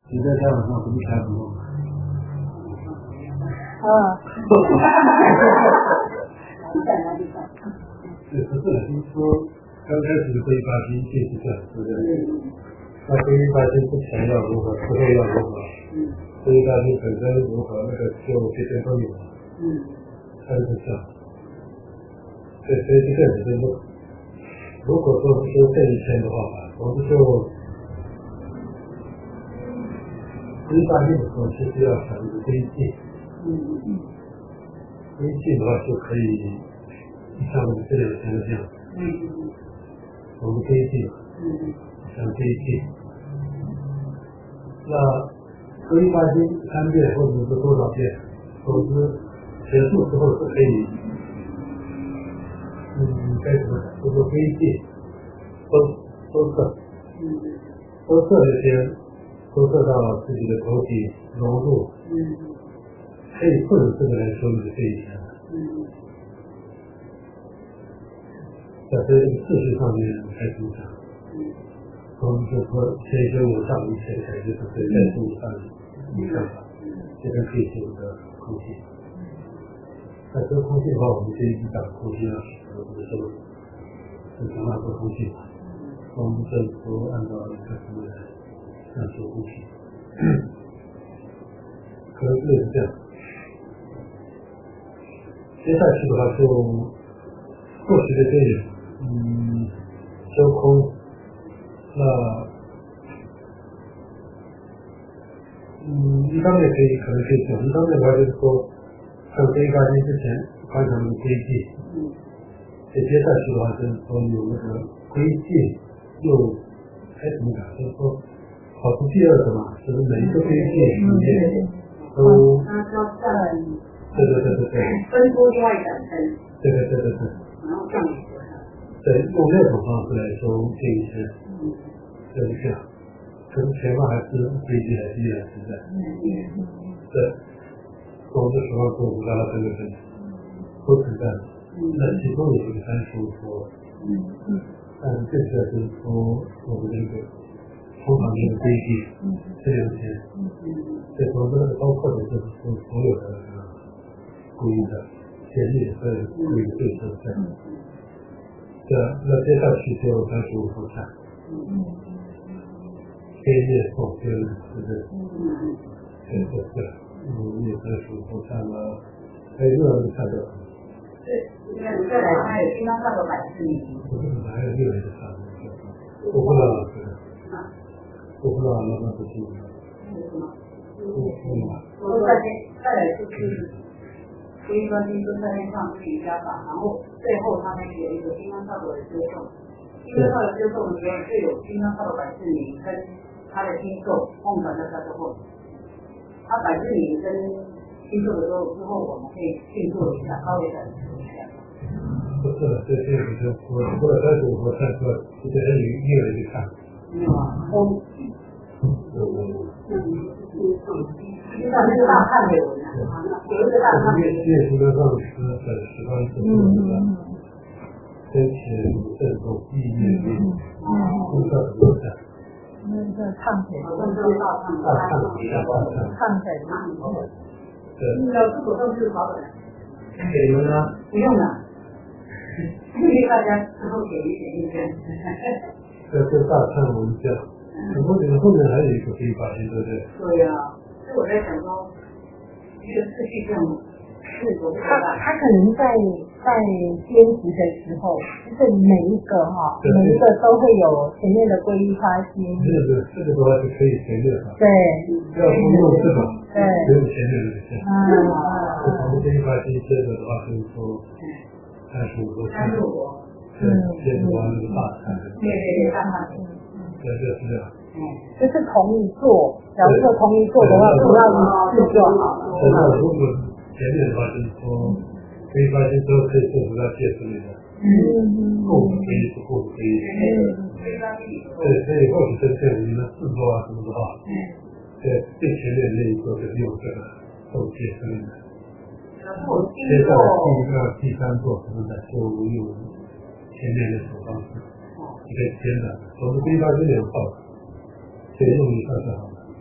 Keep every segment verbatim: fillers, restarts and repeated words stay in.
你在家晚上不是开很多吗？ 啊。 对，不是的，就是说刚开始的归发心就是这样，对不对？那归发心之前要如何，之后要如何？嗯。归发心本身如何，那个就这些都有了。嗯。它是这样。对，所以这个也是如如果说是说这一天的话吧，我们就归发心的时候，其实要想一个归境。嗯嗯。归境的话就可以。像我们这两天的这样，嗯嗯，我们可以进，嗯，像可以进。那归发心三遍或者是多少遍，总之结束之后是可以，嗯，该怎么讲？就是归进，收收摄，嗯，收摄这些，收摄到自己的头体融入，嗯，可以顺着这个来说你的这一天，嗯。在这个事实上面来主张，我们就说先修无上一切才就是对在事上没办法，这个可以修的空性。那这个空性的话，我们这一讲空性要使我们说是讲到这空性，我们这都按照一个什么来讲修空性，可能是这样。接下去的话就过去的这种。嗯，修空，那嗯，一方面可以可能可以讲，一方面的话就是说，像归发心之前观想的归境，嗯，这接下去的话就是说有那个归境又还怎么讲？就是说好出第二个嘛，就是每一个归境里面都，它要占，对对对对对，分出另外一两层，对对对对对，然后这样。对，用这种方式来说这一些，嗯，就是这样，可是前面还是规矩还是依然存在。嗯，对，我们的时候做五大的这个是都存在的。嗯，那其中有一个三十五说，嗯嗯，但是这个就是说我们这个通常这个规矩，嗯，这两天，嗯嗯，这说这个包括的就是说所有的这个规的建立和规的对象在。对，那接下去就三十五分看，嗯，黑夜后天是不是？嗯，对对对，嗯，夜三十五分看了，还有热的看的。对，你看你再来看，有经常看到百事米。我这个还有热的看的，我不知道这个，我不知道那那不行。为什么？我我我再来再来就是。归发心都在那上是瑜伽法，然后最后他们有一个金刚萨埵的接受，金刚萨埵接受的时候就有金刚萨埵百事名跟他的听受共传在他之后，他百事名跟听受的时候之后，我们可以庆祝一下，高一点的一下。不是的，这这个是我除了三十五和三十二，这些人有没有人去看？没有啊，我我我嗯嗯。就像那个大汉的文啊，有一个大汉。越越是个上师在十方世界的，真切正动意念力，功效很多的。 那个唱腿，大唱大唱唱腿， 对。要自主动是好的。给你们呢？不用了，因为大家之后给一点意见。这这大唱文教，我觉得后面还有一个可以发现，对不对？对呀。所以我在想说，一个次序这样是他他可能在在编辑的时候，就是每一个哈，每一个都会有前面的皈依发心。 这个这个的话是可以前面的。 对。 要不用这个， 对， 只有前面这个线。嗯。我们皈依发心接着的话就是说，三十五个。三十五个。对，接着往那个大看。对对对，大看。对，就是这样。 就是同一座，假如说同一座的话，主要一次就好了。 那如果前面的话，就是说可以发现都可以做出来介之类的，嗯，共可以是共可以，对，所以或许真正你们四座啊什么的话，对，最前面那一座就是用这个受戒之类的。接下来第一个、第三座什么的，就用前面的手方式，一个简单的，我们可以发现有道理。对，用一下就好了。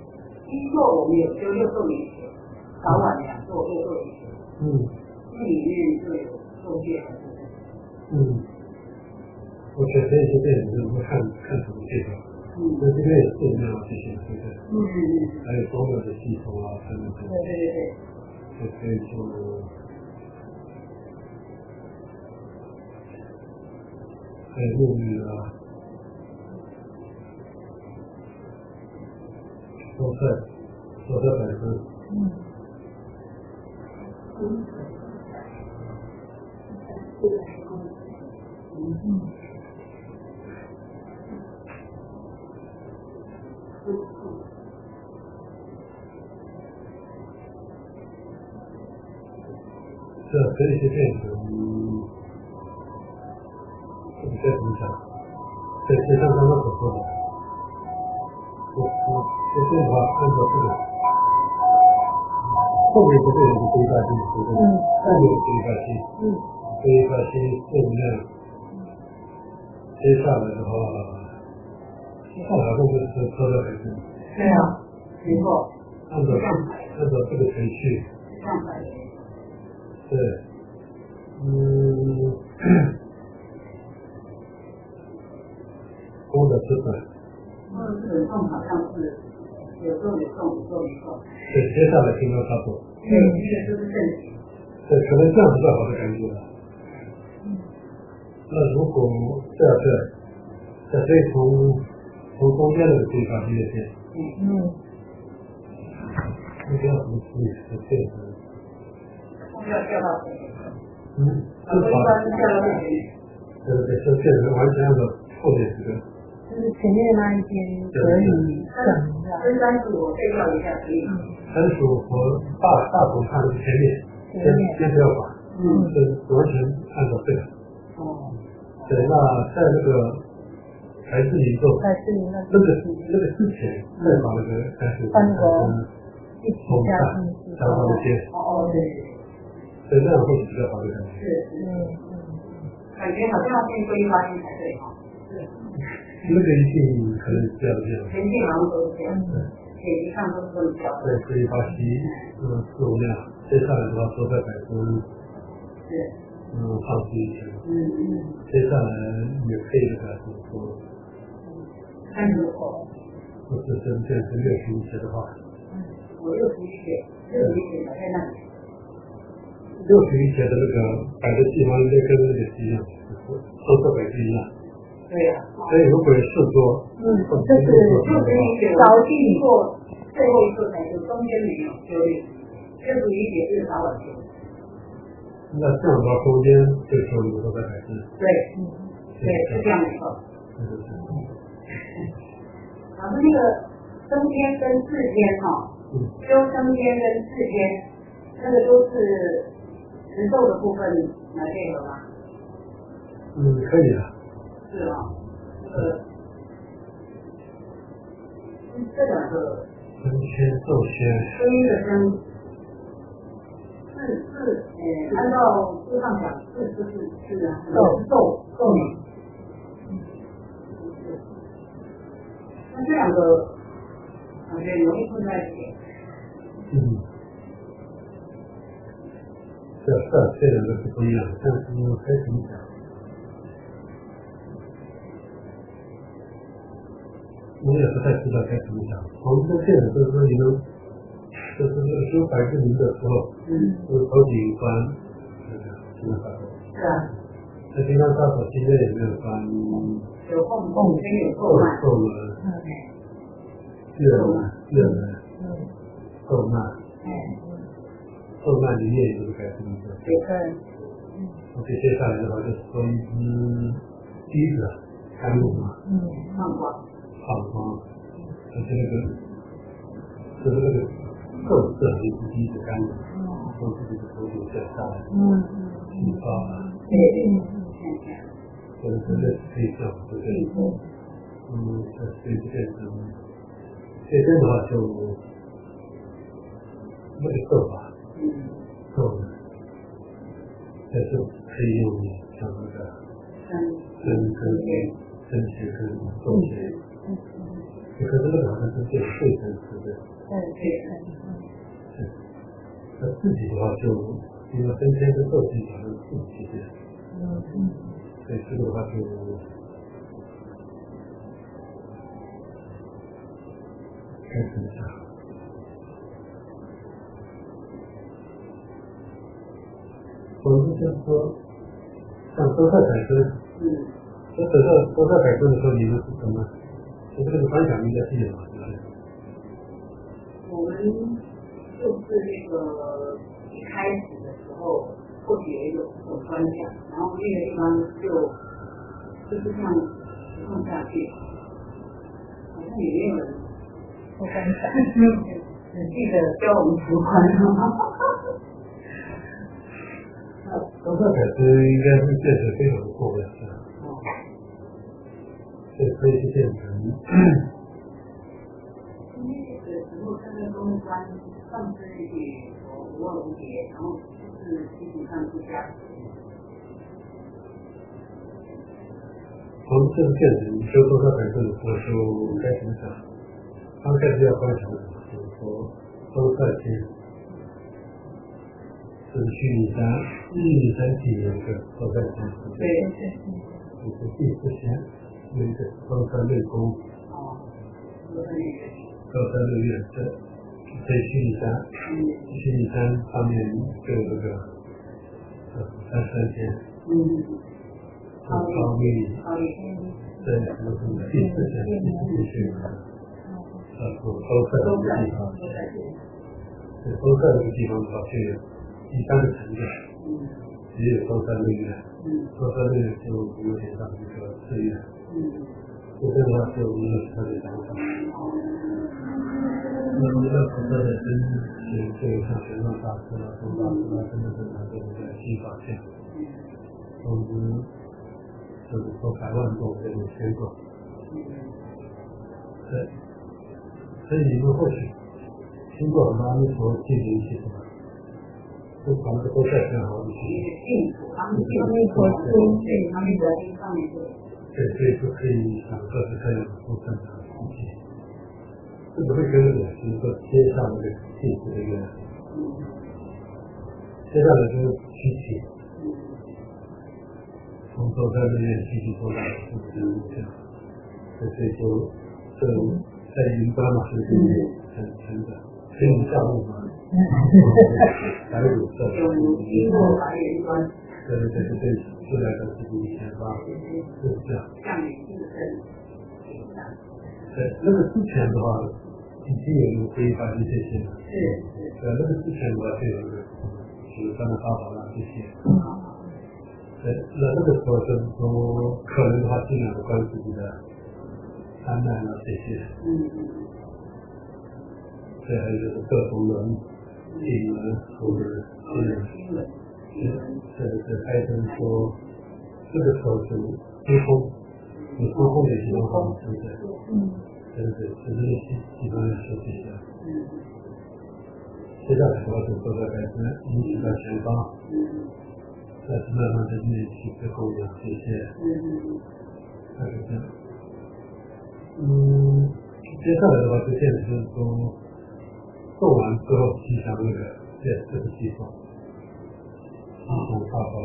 一座我们有修六座美学，早晚两座六座美学。 嗯。 那里面就有中介的部分。 嗯。我觉得这些电影我们看看什么介绍？嗯。那这边也是这样这些，对不对？ 嗯嗯嗯。 还有多个的系统啊，等等。 对对对对。 就可以做。还有陆羽啊，都在都在百分。嗯。嗯。嗯。这这些电影，这个该怎么讲？这就像刚刚所说的，我我我这的话，按照这个后面不是有个规范性，对不对？后面的规范性，嗯，规范性重量，接下来的话，好像就是车的还是？ 对啊，没错。 按照按照这个程序。 上来。 对，嗯，工的资本。 工的资本重好像是有做没做，有做没做。 对，接下来听到他说。 对，这个都是正题。 对，可能这样比较好的感觉了。嗯。那如果这样这，这可以从从中间的地方越线。嗯嗯。那这样怎么处理是这样的？ 不要掉到水里。 嗯， 很多一般是掉到水里。 对对，是这个完全按照后面这个。 就是前面那一边可以省一下。 分三十五对调一下可以。 三十五和大大头看的是前面，先先不要管，嗯，是完全按照这个。哦。对，那在那个台式零售， 台式零售， 那个那个之前再把那个台式三个一起加进去， 加上那些。 哦对。 所以那样会比较好的感觉。 是，嗯嗯，感觉好像要先规划性才对哈。是。 那个一定可能这样这样。 前进好像都是这样。对。剪辑上都是这么调。 对，可以把其嗯四五量，接下来的话都在百分。 是。 嗯，放弃一些。 嗯嗯。 接下来也可以的，就是说。 三十五。 不是真正是六十一些的话。 嗯。我六十一些，六十一些摆在那里。 六十一节的那个摆的地方应该跟那个是一样，都是摆是一样。 对呀、啊。 所以如果是说， 嗯，这是六十一节，早进做最后一个才是中间没有修炼，六十一节是早晚修。 那这样的话，中间这时候你都在摆是。 对，嗯，对，是这样没错。 对对对。 老师，那个升天跟世间哈，嗯，修升天跟世间，那个都是。石头的部分来配合吗？ 嗯，可以的。 是啊，这个这两个升天、奏天。 声音的声，是是，呃，按照书上讲，是是是是啊，奏奏奏鸣。那这两个感觉容易混在一起。 嗯。这这这两个是不一样的，但是该怎么讲？我也不太知道该怎么讲。我们在这里就是说，你们就是修百字明的时候，嗯，有好几关那个金刚大佛。 是啊。 这金刚大佛今天也没有关。 有后后天有后慢。 后门。嗯。月门，月门。嗯。后慢。嗯。后慢里面有一个改字名字。 对。嗯。 OK，接下来的话就是说一只鸡子甘露嘛。 嗯。放光。 放光。就是那个，就是那个肉色的一只鸡子甘露。嗯。从自己的头顶下下来。嗯。引发。 对对。 这个真的是可以这样，对不对？嗯。这所以就变成，这边的话就那个做法。嗯，够了，但是可以用像那个跟跟跟鞋跟动鞋，可是那个好像是最最真实的，对， 是，那自己的话就因为升天跟受气讲的自己这样，嗯，所以这个的话就开始一下。我们就是说，像多赛产生，嗯，那等到多赛产生的时候，你们是什么？是这个方向应该是有吗？ 我们就是那个一开始的时候，或许也有有观想，然后那个地方就就是这样放下去，好像也没有人不观想， 仔细的教我们浮观。 多赛产生应该是建设非常不错的，这可以去建成。 因为这个时候这个公关上次也无二无别，然后就是基本上是加持。 从这个建筑你修多少百分的时候就开始想，刚开始要观察的就是说多赛天，是虚拟山，虚拟山体有一个多赛天， 对对， 就是第四天有一个多赛内功。 哦，多赛内功。 高山六月是在虚拟山，虚拟山上面就有这个呃三三天，嗯，高高密，对，什么什么第四天第四天去呃高赛这个地方，对，高赛这个地方的话就有第三个层面，也有高山六月，高山六月就有点像这个四月，这个的话就一个特别想法。那么这个菩萨的真是就像玄奘大师啊、宗大师啊，真的是拿这个新法现，总之就是说百万种这种千种。对，所以你们或许听过很多阿弥陀进行一些什么，都传的都在很好的净土，阿弥陀经，对，阿弥陀经上面对。 对，所以就可以想各式各样的不正常的东西。这个会跟那个就是说接上那个气质的一个，接下来就是躯体，从头在那边继续做到就是这样，所以就这在云端嘛，是不是很很的，很有效率嘛？白乳色， 有经过白云端， 对对对对，出来的自己显发，就是这样。 像你自身， 对，那个之前的话。已经有一个可以发现这些了，是是，呃，那个之前的话就有一个就是三的八宝啦这些，对，那那个时候就是说可能的话尽量的关注自己的安难啊这些，嗯，对，还有就是各种人、地人、土人、新人，是是是，还有就是说这个时候是沟通，有沟通的一些方式，对不对？嗯。对对，只是基本上说这些。接下来的话就做到改善，引起到前方，再是慢慢的练习最后养这些，大概这样。嗯，接下来的话就现在就是说，做完之后去想那个这这个计划，啊，很大方。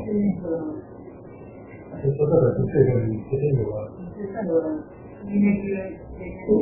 就说到的是这个，你这边有啊？ 是这个，因为这个。也可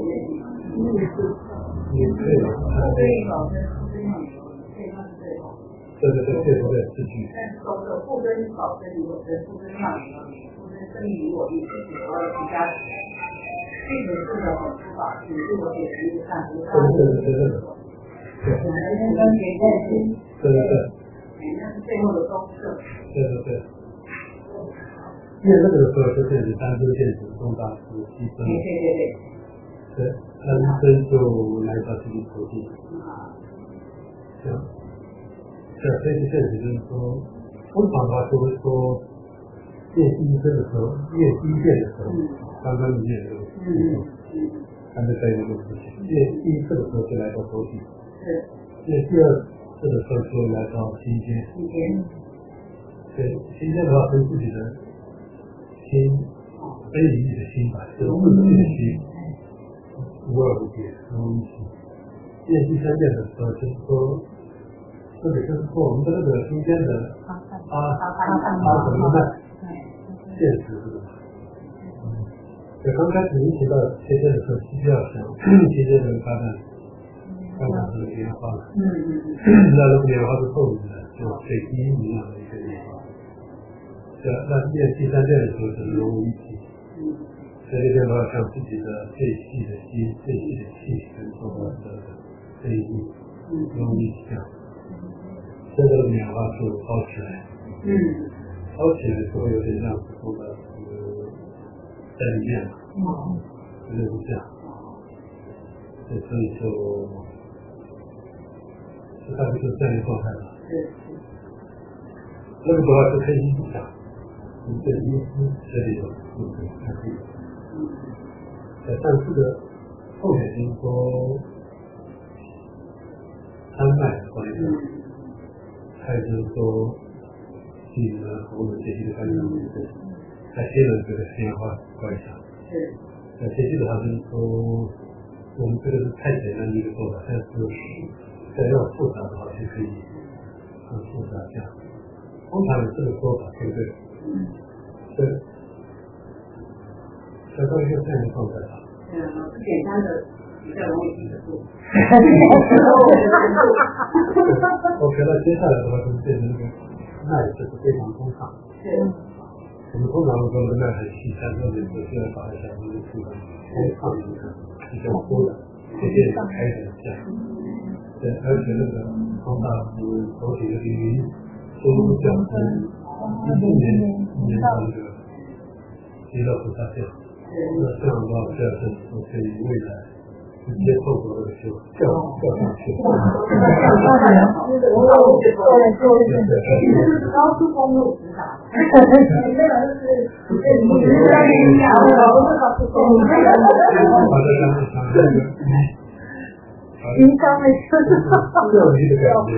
以， 可以保证附身要有，这样是最好。 对对对，对对对，是据。 但是保证附身保证有的附身要有，附身生于我力，自己我的其他，这个是的很出法，只是我给人一看，不看。 对对对对对。 我们跟别人对对对。 那是最后的公社。 对对对。因为那个时候就变成单身电子重大师牺牲。 对对对对。 对，单身就来到这里投递。这样，这所以这就是说，通常的话就会说，练第一声的时候，练第一遍的时候，刚刚你练的，嗯，还没在那个事情。练第一次的时候就来到投递，是。练第二次的时候就来到心间。心间。对，心间的话跟自己的心，非离的心吧，就是自己的心。无二无别，无一体。 念第三遍的时候，就是说，这个就是说我们的那个中间的阿阿什么呢？现实是吧？对，刚开始你提到切线的时候，必须要想切线的发展，发展这个变化。嗯嗯嗯。那如果变化是透明的，就水滴一样的一个变化。对，那念第三遍的时候是融为一体。嗯。所以这边的话，像自己的最细的心、最细的气跟做到的这一步，融为一体。这个变化就包起来。嗯。包起来就会有点像说的。在里面嘛，就是这样，所以就，就大概就是这样一个状态了。那个的话是可以一直讲，你这一思这里头就是还可以。在上次的后面就是说，山脉方面，还有就是说，地呢和我们这些的方面的。在接着这个变化观想，是，那接着的话就是说，我们这个是太简单的一个做法，但是再要复杂的话就可以很复杂这样。通常有这个说法，对不对？嗯。对。找到一个这样的状态吧。嗯，是简单的，比较容易记得住。OK， 那接下来的话就是变成那个脉，就是非常通畅。是。我们通常说的脉很细，但是有些人把它想成是非常开放的一个比较粗的，这些开的这样。对，而且那个方大是头顶的云，收入较低，一四年一年到那个极乐菩萨教，那这样的话，这样是可以未来直接透过这个修教教上去。高速公路指导。那个就是你是在讲的，不是高速公路。平常没事。教育的感觉。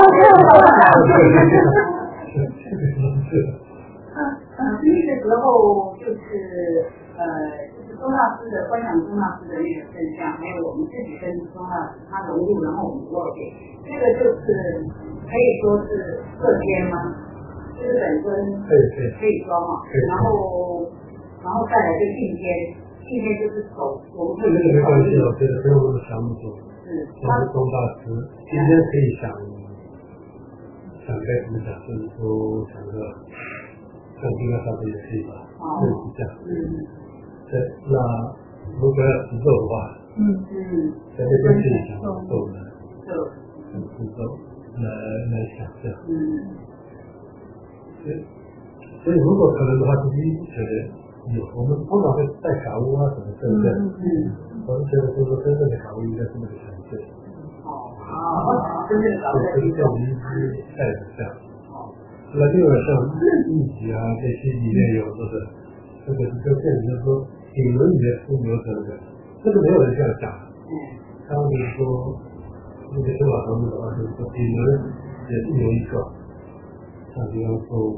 那个时候就是呃，就是宗大师的观想宗大师的那个现象，还有我们自己跟宗大师他融入，然后我们落点，这个就是可以说是各间吗？就是本身可以可以说嘛，然后然后再来就进阶，进阶就是走，我们可以没关系，我觉得不用那么详细。是，他是宗大师，今天可以想想该怎么讲，就是说想个像这个上面也可以吧，类似这样。嗯。对，那如果要持咒的话，嗯嗯，在这边可以想咒的，咒，持咒来来想这样。嗯。对，所以如果可能的话，就第一觉得有，我们通常会带卡屋啊什么对不对？嗯。我们觉得就是说真正的卡屋应该是那个呈现。哦，好，真正的卡屋。对，这样我们一直带着这样。那另外像秘籍啊这些里面有的是，这个是就变成就是说顶轮里面出牛等等，这个没有人这样讲。嗯。他们就是说，那个修法当中的话，就是说顶轮也是有一个。像比方说，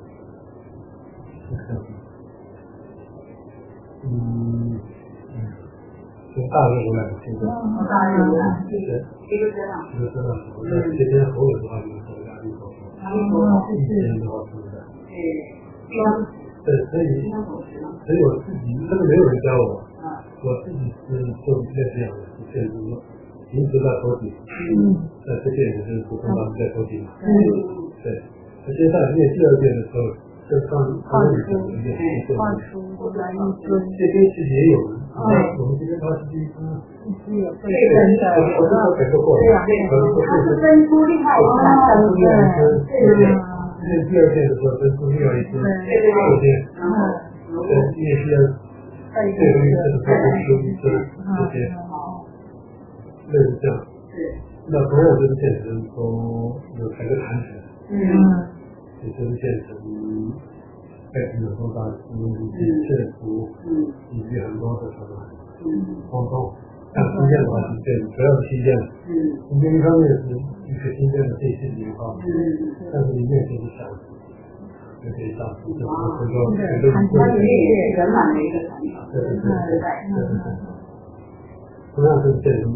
嗯嗯，从大热过来的现在，大热过来，是一个车辆，一个车辆，我在这边所有的话就是说压力够，压力够，一天的话是不是？对，对，所以所以我自己这个没有人教我，我自己是做这样的，就是说平时在头顶，在这边也是普通话在头顶，对。接下来念第二遍的时候，就放放一遍，放出来一尊。这边其实也有，我们这边它是一尊，是有对真的，我知道这个过程。它是分出另外一尊，对对对。念第二遍的时候分出另外一尊，对对对。然后，对，念第二，最后一次的时候分出一尊，这些，类似这样。那同样就是变成说有才个弹指。嗯。也就是变成被很多大师以及政府以及很多的什么活动，像新建的话是变主要是新建，新建一方面是一个新建的这些地方，但是里面就是想就可以上去，就是很多很多它里面也是圆满的一个传统，对对对对对，同样是变成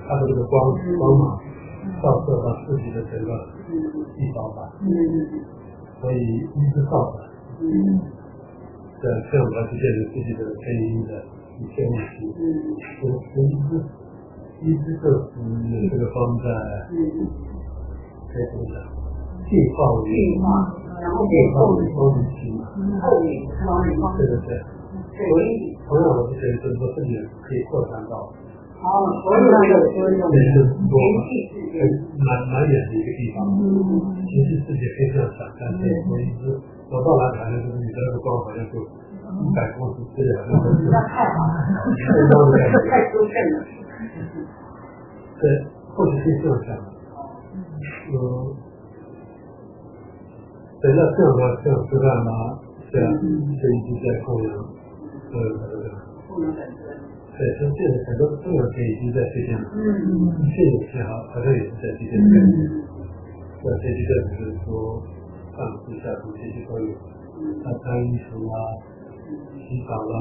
它的这个光光芒照射到自己的整个细胞吧，所以一直照的，这这样来去解决自己的配音的一些问题，所以一直一直就是这个方在该怎么讲，进化为进化，然后进化为光明体嘛， 后面光明光对对对，所以同样我是觉得就是说自己可以扩散到。 哦，所有的所有的也是多联系蛮蛮远的一个地方，其实自己可以这样想，但是我一直我到哪里好像就是你的那个光好像就一百公尺之类，好像都是那太好了， 太高的感觉， 太殊胜了。 对，或许可以这样想，嗯，等到这样的这样吃饭嘛，这样这一直在供养，呃，这个供养本身。 对，像这个很多重要些已经在推荐了， 嗯， 这种也好，好像也是在推荐的。那这些个就是说，上次、下次这些都有，他穿衣服啊、洗澡啊，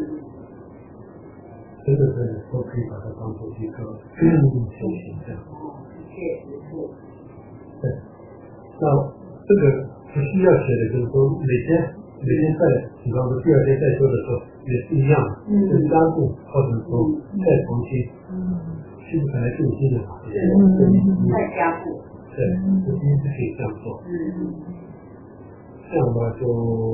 真的是都可以把它当做一个修行这样。 确实是。 对，那这个不需要写的，就是说每天每天在，比方说第二天再说的时候。也是一样的，是加固或者说再重新，是不是来更新的嘛？ 是，再加固。 对，这第一次可以这样做。嗯，这样的话就，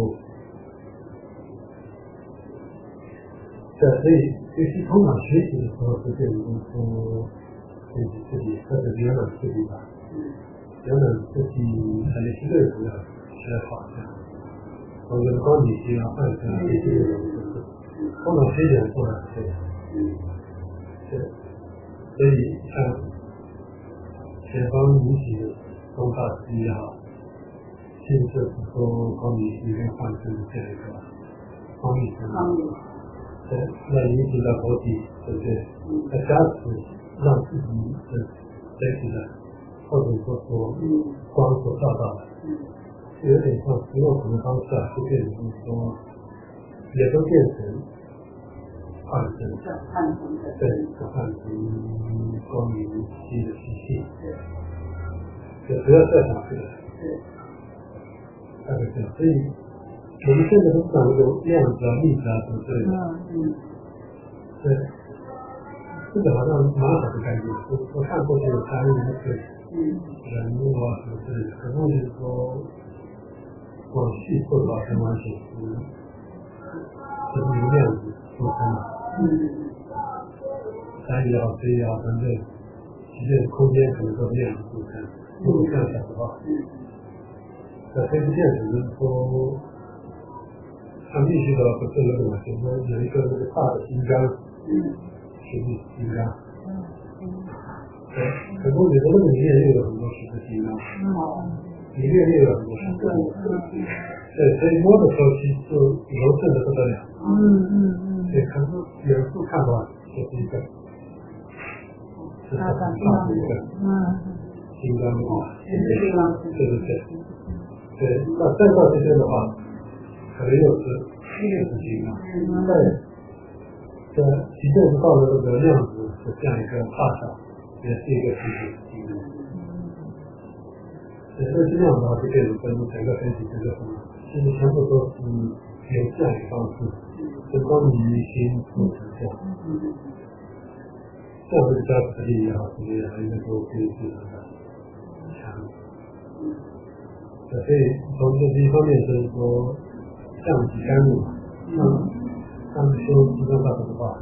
对，所以学习通常学习的时候是这种说，学习自己或者原本自己吧，原本自己还有些内容要学好这样。我觉得高级学啊、半学啊这些内容都是。通常非常重要的，对，对，所以像前方引起的东大师也好，现在是说高米里面换成这样一个方米生，对，那引起到国体，对不对？那加持让自己的身体的，或者说说光所照到的，有点像使用什么方式啊，就变成说。也都变成换成换成的， 对，换成光明期的机器，就不要再想这个，大概这样。所以我们现在都讲那种量子啊、粒子啊什么之类的，嗯，对，这个好像蛮好的感觉。我我看过去有参与那个人物啊什么之类的，可能就是说往细说的话，是完全是。就是一个量子组成的，三也好，水也好，反正其实空间可能都是量子组成。如果这样想的话，那这个电子就是说，它必须的不是那种，就是说有一个那个大的金刚，实体金刚。对，可能你的那个里面又有很多实体金刚，里面又有很多实体金刚。对，所以摸的时候其实就柔顺的不得了。嗯嗯嗯。对，可是远处看的话，就是一个，是很大的一个，嗯，金刚的话，对对对，对，那再到这边的话，可能又是又是金刚。对，这即便是到了这个量子的这样一个大小，也是一个实体金刚。对，那这样的话就变成跟整个身体这个什么。其实全部都是有这样一个方式，是光明心组成这样。这样的加持力也好，什么也好，应该都可以非常的强。所以从这一方面就是说，降级甘露嘛，像像修集中大法的话，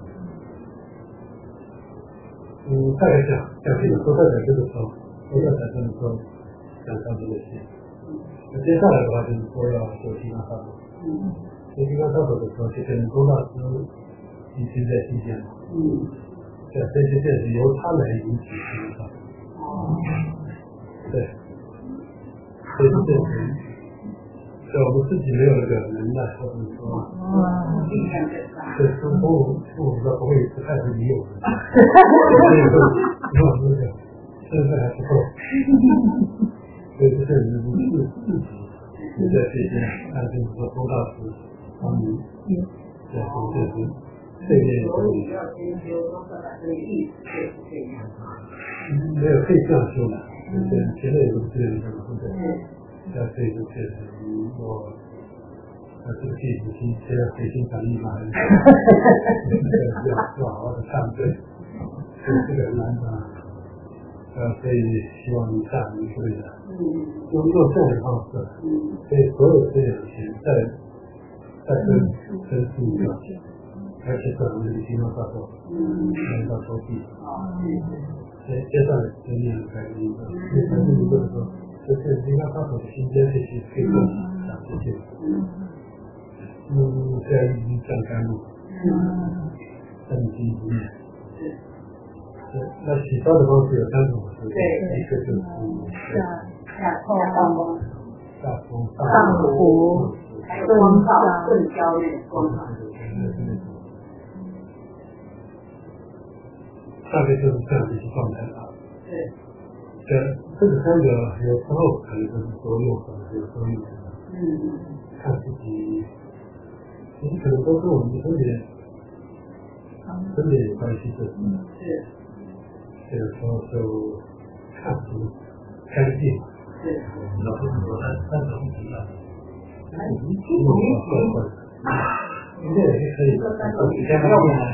嗯，再来讲讲这个说在讲这个时候，说在讲这个时候讲到这个事。那接下来的话就是说要修金刚萨埵，修金刚萨埵的时候，就跟宗大师已经在新建了，嗯，对，这些便是由他来引起金刚萨埵，哦，对，所以这是，对我们自己没有那个能耐，或者说，嗯，对，从从我从我们的不会不太会理我们，所以说，你看那个身份还不够。所以这是人自自己就在这些，按就是说周大师他们在从这些在对面所以要先修都是把这个意思就是这样。 没有可以这样修的，就是前面有个资源什么对不对？要可以就确实我那这个弟子心现在回心转意嘛，要要好好的看对，所以这个很难啊。呃，所以希望你下一步的，嗯，用用这种方式，嗯，所以所有这些钱再再跟跟进一个，而且可能这个金融大作，嗯，能到收益，啊，接接下来今年开始一个，因为开始一个的时候，就是金融大作的新鲜这些可以更想这些，嗯，嗯，现在已经降干路，嗯，三级一年。那洗刷的方式有三种，对不对？一个就是下下下风、 下风、 上浮， 还有光照、顿焦那种光照。 大概就是这样的一些状态吧。 对。 这这个三个有时候可能就是多用，可能有时候用。 嗯嗯。 看自己，其实可能都跟我们分别分别有关系的。嗯。 是。 这个时候就看出干净， 对， 老师说三三种不一样， 哎，你听懂没？ 应该也是可以的，我之前没有用。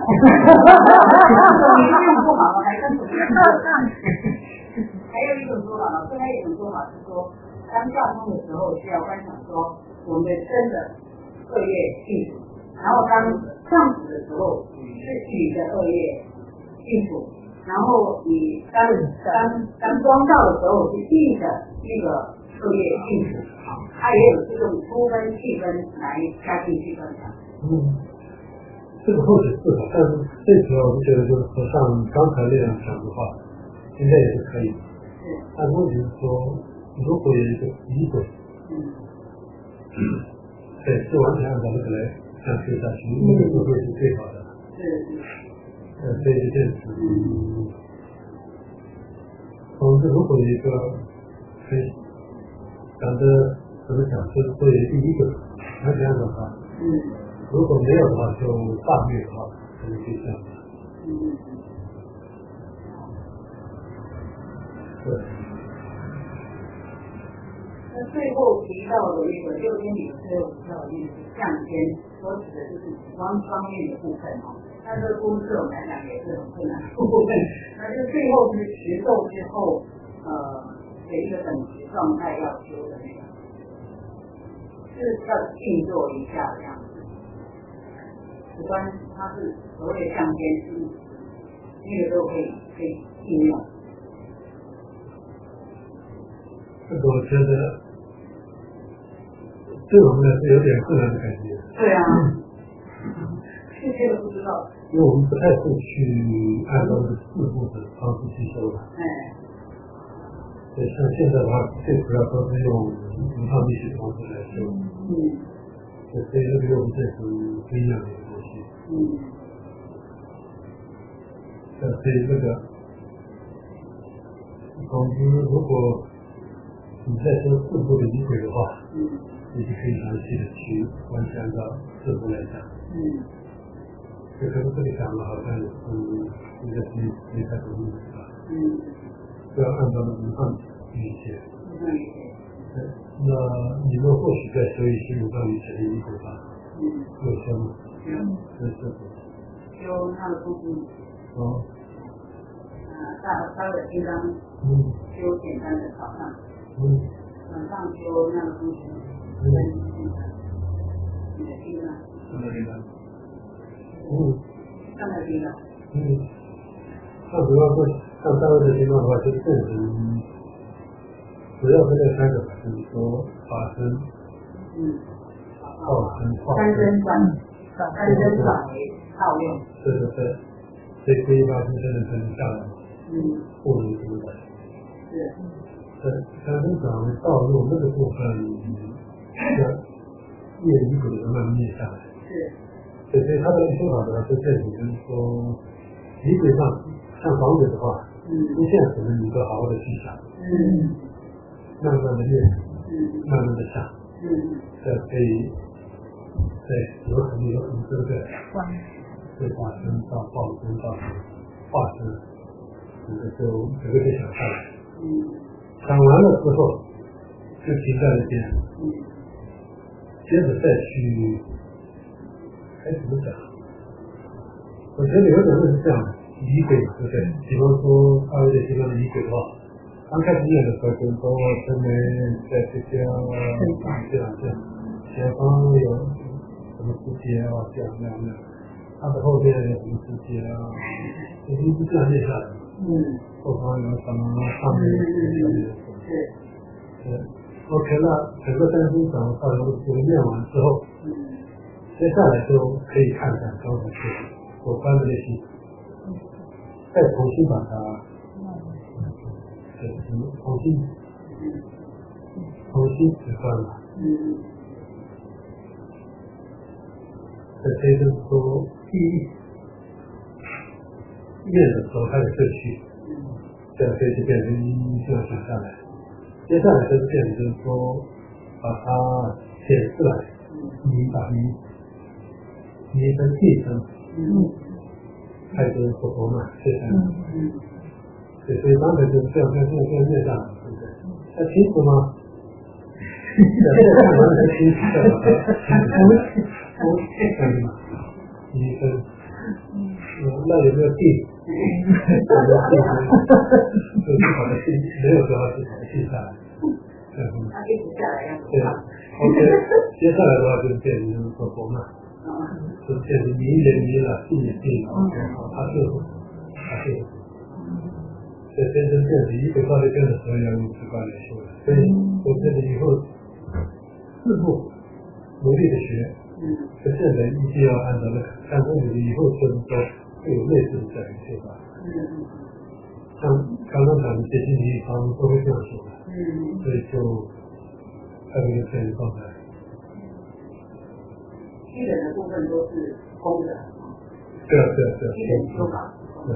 你用不好，还跟主任还有一种说法，老师还有一种说法是说，当下风的时候是要观想说我们的身的恶业净土，然后当上浮的时候是雨的恶业净土。然后你当当当光照的时候是地的那个恶业净土，它也有这种粗分细分来加进去观察。 嗯，这个后者是的，但是这时候我觉得就是和像刚才那样讲的话，应该也是可以。 是。 但问题是说，如果有一个仪轨，嗯，对，是完全按照那个来这样推下去，那个智慧是最好的。 是是。 呃，所以这件事，嗯，我们如果有一个可以讲的怎么讲，就是作为第一个完全按照它，嗯，如果没有的话，就大略的话，可能就这样。嗯，对。 那最后提到的那个六天里最后提到的那个降天，所指的就是紫光方面的部分哦。那这个公式我们来讲也是很困难的部分，那就最后是持咒之后，呃的一个等级状态要修的那个，是要静坐一下这样子。此观它是所谓的降天是，那个都可以可以应用。 这个我觉得对我们来说有点困难的感觉。 对啊，这些都不知道。 因为我们不太会去按照这个四步的方式去修的。哎。对，像现在的话，最主要都是用无上密学的方式来修。嗯。对，所以这个跟我们这是不一样的东西。嗯。呃，所以这个，总之，如果你在修四步的仪轨的话，嗯，你就可以详细的去完全按照四步来讲。嗯。这可能这里讲的好像嗯，应该是没太懂意思吧？嗯，不要按照那个上语写。嗯，对。那你们或许在修一些无上语写的仪轨吧？嗯，有修吗？有。有修。 修他的功夫。 哦。 啊，大大的金刚。嗯。修简单的考上。嗯。晚上修那个功夫。嗯。你的金刚。 什么金刚？嗯， 上面听的。 嗯，那主要是像单位的情况的话，就是正神，主要是这三个，就是说法身，嗯，道身、化身， 三身转，三身转为套用。 对对对，这可以把真正的才能下来，嗯，或者什么的。是。对，三身转为道用那个部分，要念一轨的慢慢念下来。是。对，所以他的修法的话，就这种就是说，理论上像房子的话，嗯，出现可能你都好好的去想，嗯，慢慢的练，嗯，慢慢的想，嗯，这可以，对，有可能有可能对不对？ 对话声到报声到化声，这个就整个就想下来。 嗯， 讲完了之后就停在那边， 嗯， 接着再去该怎么讲？我觉得有点是这样的，仪轨嘛，对不对？比方说二位的地方的仪轨的话，刚开始念的时候就是说声门在这边这样这样，前方有什么世界啊，这样那样那样，它的后面有什么世界啊，就一直这样念下来。 嗯， 后方有什么，上面有什么，下面有什么。 是， 是 OK， 那整个三书讲到这个念完之后， 嗯， 接下来就可以看看刚才说所翻的那些，再重新把它，对，重新，重新指翻了。 嗯， 这可以就是说，第一念的时候它有顺序，这样可以就变成一这样想下来。接下来就是变成就是说，把它显示来，你把你你分地层， 嗯， 还有就是佛陀嘛，这三个， 嗯， 对，所以刚才就是这样这样这样这样念下来，对不对？那清楚吗？现在看完才清楚的，我我看什么？一分，嗯，那有没有地？有没有地？有最好的地，没有最好最好的地下来，这样子。 他一直下来要对，OK， 接下来的话就是变成就是佛陀嘛。就变成迷人迷了，地也地了，好，它是它是，这变成变成一个道理变的时候要用直观来修的，所以我觉得以后四步努力的学， 嗯， 可现在一定要按照那个看东西，以后就是说会有类似的这样一个修法。 嗯， 像刚刚讲的这些地方都会这样修的， 嗯， 所以就还有一个这样的状态。 基本的部分都是空的， 对啊对啊对啊， 基本修法， 对。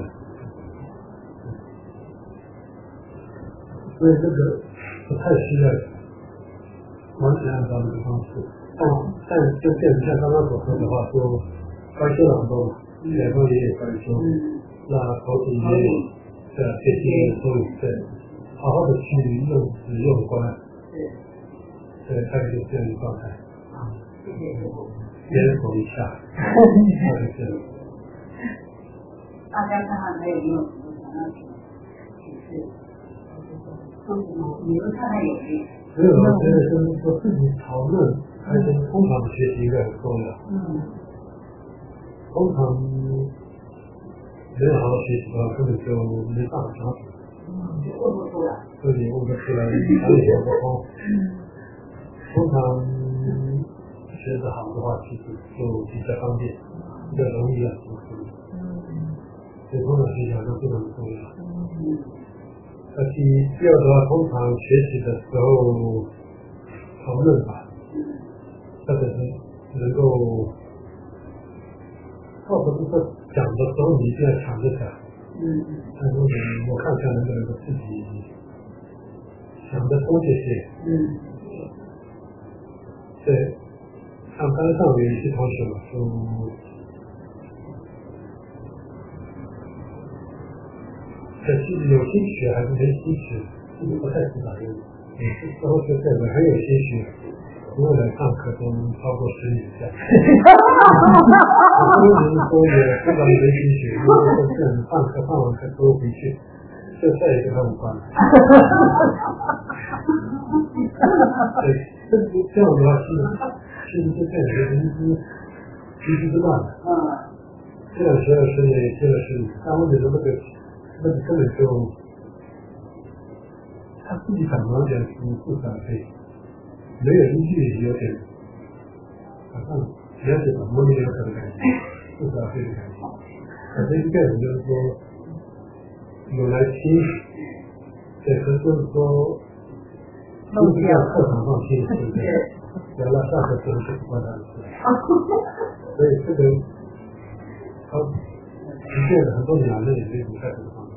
所以这个不太需要完全按照这个方式，但但就变成像刚刚所说的话，说该修的很多嘛，两方也有该修，那头体也有，对啊，这些都有对，好好的去用使用观，对，对，它就是这样的状态。 谢谢师傅。 接手一下，就是大家看看还有没有什么想要启示？说什么？你们看看有没有？ 没有，我觉得就是说自己讨论，而且通常的学习应该很重要。 嗯。 通常没有好好学习的话，根本就没办法相处。 嗯，就问不出来。 自己问不出来，哪里想不通。 嗯。 通常学得好的话，其实就比较方便，比较容易啊，就是。 嗯。 所以通常学习好像非常重要。 嗯。 那第第二的话，通常学习的时候讨论法，或者是能够，或者是说讲的时候你一定要抢着讲。 嗯嗯。 但是我看看能不能够自己想得通这些。 嗯。 对。像班上有一些同学嘛，就在自己有兴趣还是没兴趣，自己不太知道。有些时候就这个很有兴趣，如果来上课都超过十以下。很多人说也不知道没兴趣，如果说这样上课上完课都回去，就再也跟他无关了。对，这样的话是。其实就这样的人是其实是乱的， 嗯， 这样学了十年，学了十年，但问题是那个那个根本就他自己讲完点是不反对，没有依据，有点好像了解到模棱两可的感觉，不反对的感觉。反正变成就是说有来听，对，可就是说不是在课堂上听，对不对？原来上课时候是不关他的事，所以这个他实践了很多年了，也没有开始的方式。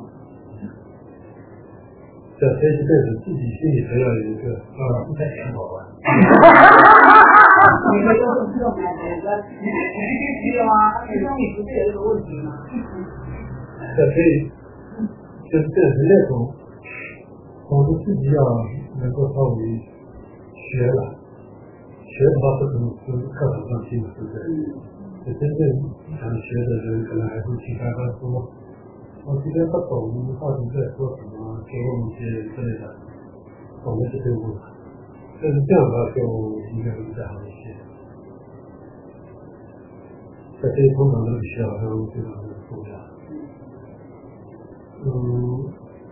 这所以就变成自己心里头要有一个啊，不太想好玩。 每个都是这种感觉，没有啊？其中你不是有这个问题吗？ 这可以，就是这是那种，我们自己要能够稍微学了，学的话不可能是课堂上听的，对不对？就真正想学的人，可能还会去开发说，我今天不懂到底在说什么，给我们一些之类的，懂的就对不了。但是这样的话就应该会比较好一些。在这一通常都是需要让非常的重要。嗯，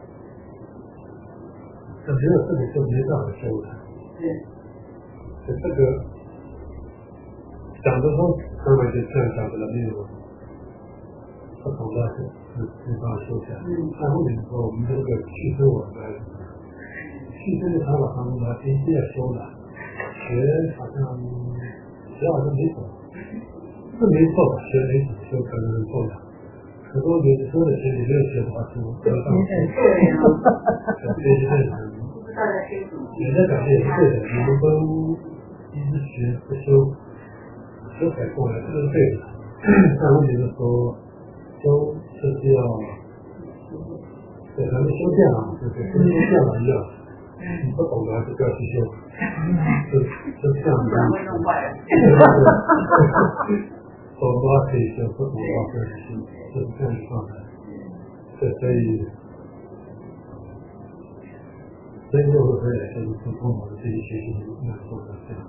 这没有这个就没办法修的。对。这个讲的时候，当然就这样讲的了，没有不同的是没办法修起来。那后面说我们这个去生我们去生的方法上面呢，必须要修的，学好像学好像没怎么，是没错吧？学没怎么修可能很重要。很多有说的学你没有学的话，就得不到修。对对对。有的感觉也是对的，你们都一直学不修。修改过来这是对的，但问题是说修就是要对咱们修电脑，就是跟修电脑一样，你不懂的还是不要去修，就就这样子。懂的话可以修，不懂的话不要去修，就是这样的状态。对，所以所以就会回来就是从通常的这些学习来做的这样。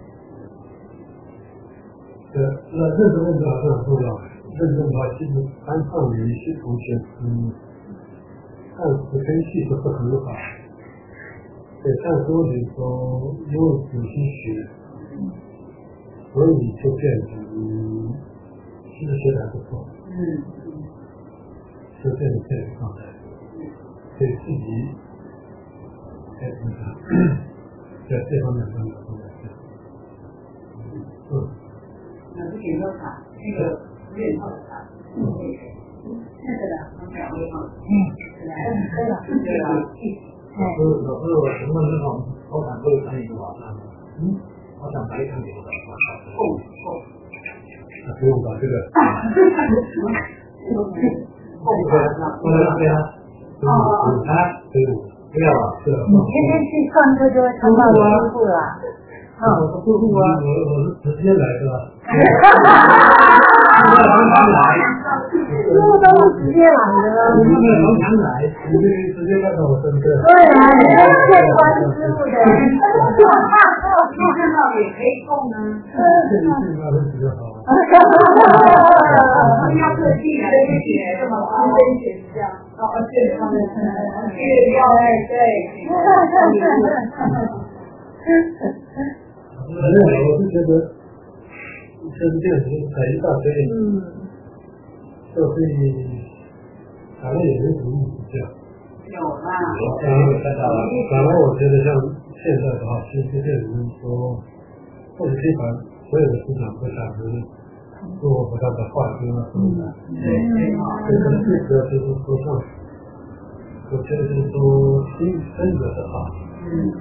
呃，那认真问题还是很重要的。认真的话，其实班上有一些同学，嗯，看似跟系是不很好，对，但是问题说因为有些学，所以就变成嗯，其实学的还不错，嗯，就变成这种状态，对自己，哎，你看，在这方面上面都在这样，嗯。 那不仅要卡，那个院套的卡，嗯，那个的，很表面嘛，嗯，对吧？对了，对了，老师，老师，我请问那种老板都有参与多少呢？嗯，我想白看你的，哦哦， 那不用把这个， 哦，对啊，对啊，对啊， 哦，他对不要了，是你天天去上课就会看到师傅了。 嗯，我不不啊，我我是直接来的。哈哈哈哈师傅都是直接来的。 你们从哪来？你就直接看到我身边。 对啊，你是见关师傅的。 看到也可以供呢。 这里是那是比较好。 哈哈哈要特地来写这么方便写这样，哦，对，他们月亮哎，对。 没有，我是觉得，就是这样子采一大堆，嗯，就可以，反正也没什么意思这样。 有啦。 反正反正我觉得像现在的话，其实变成说，或者可以把所有的市场都想成做不断的化工啊什么的。 对对。 所以可能最主要就是说像，我觉得就是说新生的的话，嗯。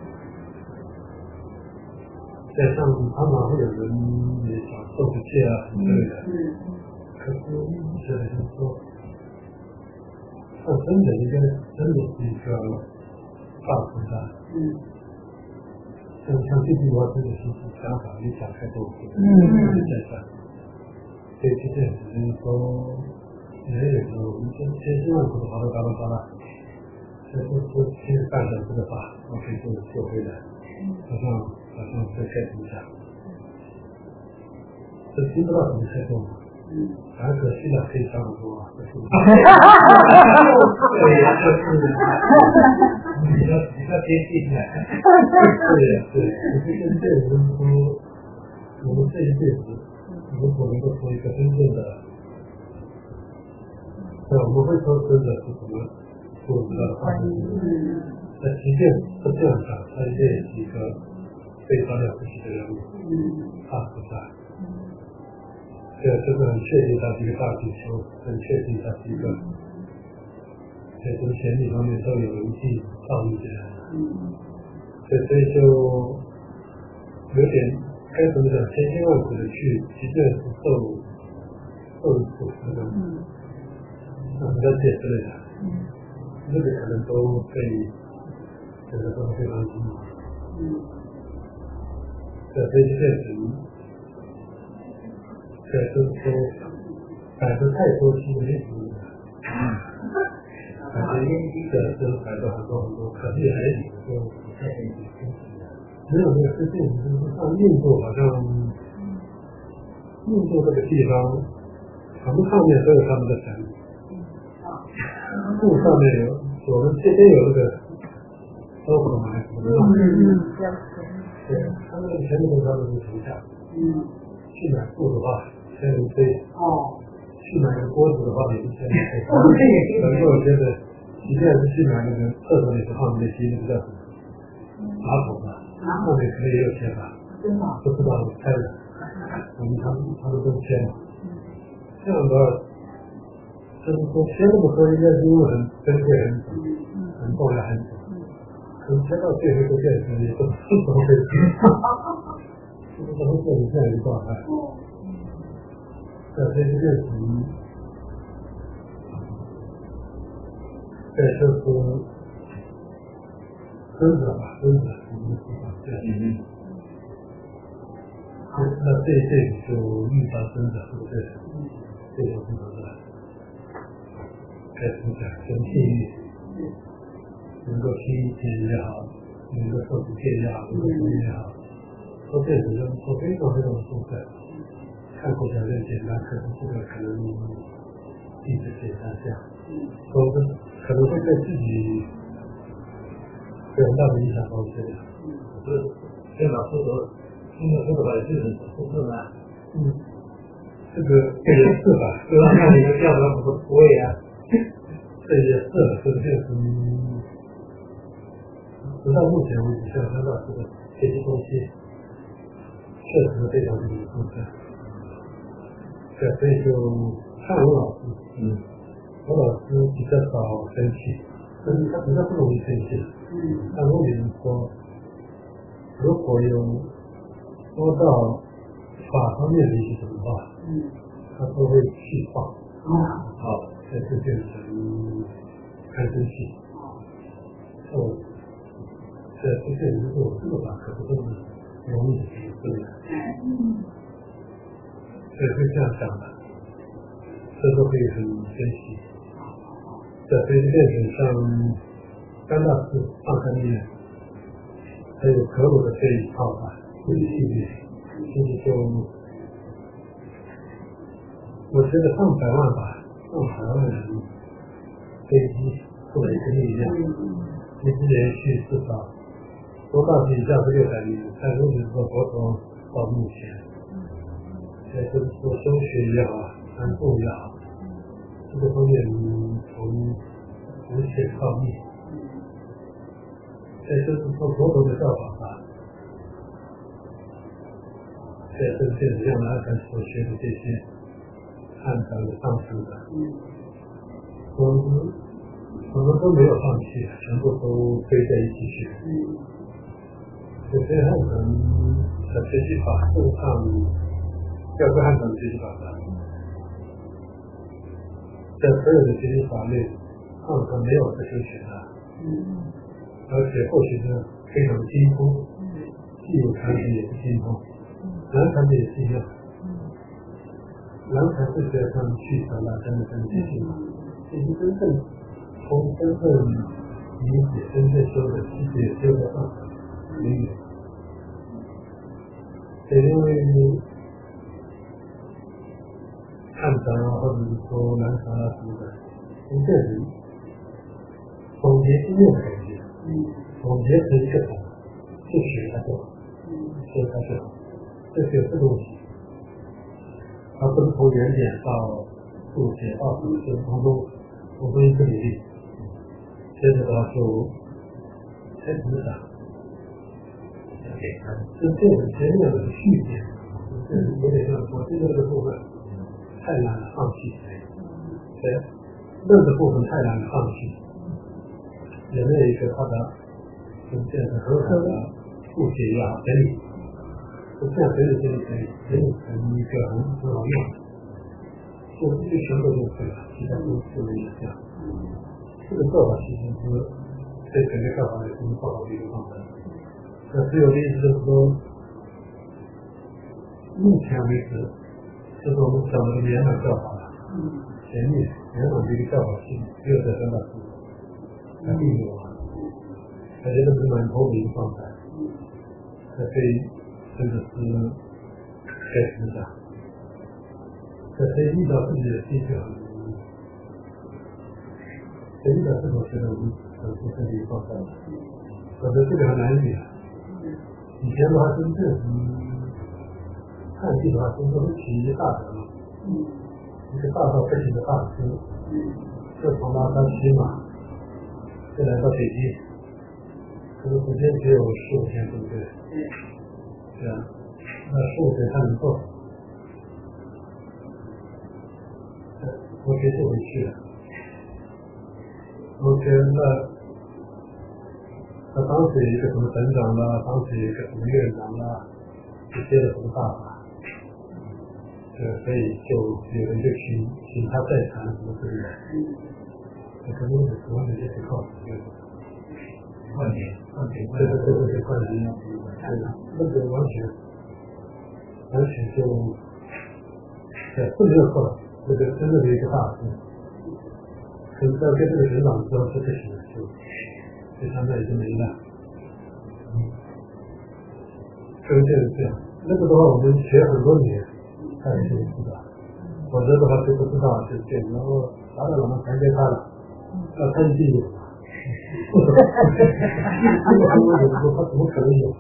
在上常常会有人也想受不戒啊什么之类的，嗯，可是觉得就是说，像真的应该真的是一个大菩萨，嗯，像像这句话真的是想法没想太多，嗯，在想，所以就这样子就是说，人有时候我们千千辛万苦的跑到巴拉巴拉，这这这其实半小时的话，我可以就就回来，好像。好像再开始一下，这听不到什么太多，嗯，反正可惜了，可以差不多啊，这是，哈哈哈哈哈，对呀，这是，比较比较接近的，对呀，对，可是跟这我们说，我们这一辈子如果能够做一个真正的，对，我们会说真的是什么做不到的话，嗯，那即便不这样讲，它也是一个。非常了不起的人物，大菩萨，这这个很确定他是一个大比丘，很确定他是一个，在这个前提方面都有一定造诣的人，所以所以就有点该怎么讲，千辛万苦的去，即便是受受苦那种，那比较解之类的，那个可能都被觉得都非常辛苦。嗯，在飞机变成，在就是说，摆着太多新的例子，感觉的就摆着很多很多，可是还就不太可以分析的。没有没有，是这样，就是像印度好像，印度这个地方，船上面都有他们的神，路上面有，我们这边有那个烧烤嘛，什么的，对，他们全部都是他们的形象。嗯，去买布的话，千人飞。哦。去买个锅子的话，也是千人飞。哦，这也是。可是我觉得，即便是去买那个厕所也是放那些那个叫什么马桶吧。那里可能也有钱吧，真的不知道猜的，我们他们他们都签了，这样的话，就是说签那么多，应该是因为很珍贵、很很重要、很久，可能签到最后就变成也不是怎么回事，就是怎么做你这样一个状态，在这个变成，在就是孙子吧，孙子，我们说法。嗯，那这这就遇到真的是不是？这种什么的，该怎么讲？跟地狱能够听见也好，能够受不见也好，能够听也好，都变成都非常非常的重在。看过来很简单，可是这个可能一直写下这样，都可能会对自己有很大的影响到这个。是电脑负责，现在这个也是负责吗？嗯，这个这也是吧，就让那一个调查不不会啊，这也是，这个就是直到目前为止，像看到这个这些东西，确实非常的有负责。对，所以就看我老师，嗯，我老师比较少生气，但是他比较不容易生气，嗯，但如果你说。如果有说到法方面的一些什么话，嗯，他都会气化，啊，好，这就变成开生气，哦，这这些如果这个法可不是容易的事情，对不对？嗯，所以会这样想的，这都可以很分析，这所以变成像三大四上三面。还有可鲁的这一套吧，这一系列，就是说，我觉得上百万吧，上百万人飞机作为一个力量，一直连续至少多大是一下是六百年，但如果说佛陀到目前，在就是说升学也好，传播也好，这个方面从无懈靠力。在就是说佛陀的教法吧，在这个电子上来看所学的这些汉传的上师的，我们我们都没有放弃，全部都堆在一起去。有些汉传的学习法事实上，要是汉传的学习法的，在所有的学习法类，汉传没有这修学的。而且或许是非常精通，既有产品也是精通，蓝产品也是一样，蓝产是学上去传达真的真的性嘛，其实真正从真正理解真正修的其实也修得上很远，也因为汉传啊或者是说蓝传啊什么的，从这里总结经验的感觉。嗯，总结成一个统，就学它就好，学它就好，这是有这个东西，而不是从原点到速写到什么，就是从中从中一个履历，接着的话就开始想，就这个前面的续点，就是有点像我这个这个部分太难了放弃，对，任何部分太难了放弃。人类一个它的呈现的很好的误解也好，整理，所这样可以可以可以可以成一个很很好用，就就全部就可以了，其他都就没影响。这个做法其实是对整个教法有什么不好的一个方法。那只有的意思就是说，目前为止，就是我们讲的圆满教法了。前面圆满的一个教法系统，只有在三大书，它并没有啊，大家都是蛮透明的状态，它可以真的是开始的，它可以遇到自己的需求，可以遇到这种学的我们很出身的一个状态，否则这个很难理解。以前的话，真正看地的话，真正是起一个大德嘛，一个大道不行的大师，就从拉萨骑马，就来到北京，可是时间只有十五天，对不对？对啊，那十五天他能做，我可以做回去了。OK， 那那当时有一个什么省长啦，当时有一个什么院长啦，就接了什么大法。呃，所以就有人就请请他再谈什么之类的，可能是可能有些情况是换点换点，对对对对，换点样，对的，那个完全完全就，对，是没有错的，这个真正的一个大师，可是在跟这个省长之后就不行了，就就现在已经没了，嗯，所以就是这样，那个的话我们学很多年。他也是知道，否则的话就不知道，就这样，然后达到我们才给他了，要看地有，这个很多人说他怎么可能有？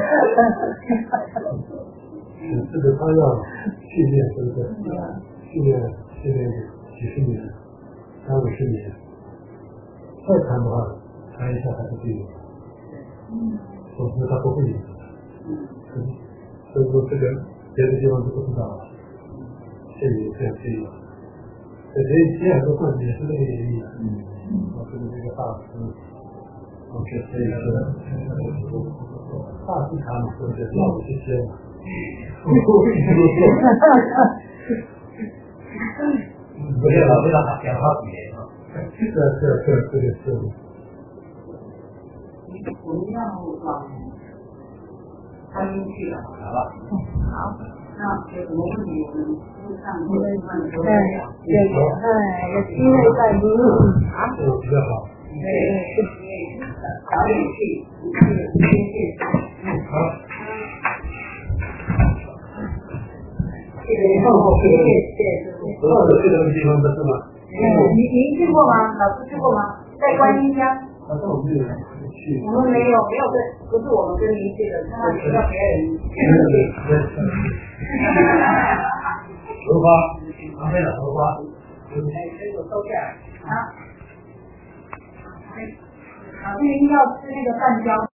这个他要训练，是不是？训练训练几十年，三五十年，再谈的话，谈一下还是对的，否则他不会有的。所以说这个别的地方就不知道了。这也这样这样，所以这样的观点是那个原因的。嗯，我觉得这个大师，我觉得所以说，大师他嘛，是不是老这些嘛？ 不要老为了他讲话别啊。 是是是是是。 我们要往餐厅去了， 好了。 好。那有什么问题我们路上或者慢慢说对，有哎，有机会再录啊， 这个比较好。 对，早点去，去先去。 好。 谢谢，谢谢，谢谢。 不要去那个地方不是吗？ 嗯，你您去过吗？老师去过吗？在观音乡。 好像我们有去。 我们没有，没有跟，不是我们跟您去的，是他学校别人。 荷花，旁边的荷花， 哎，水果收下来。好，好，这个要吃那个蛋椒。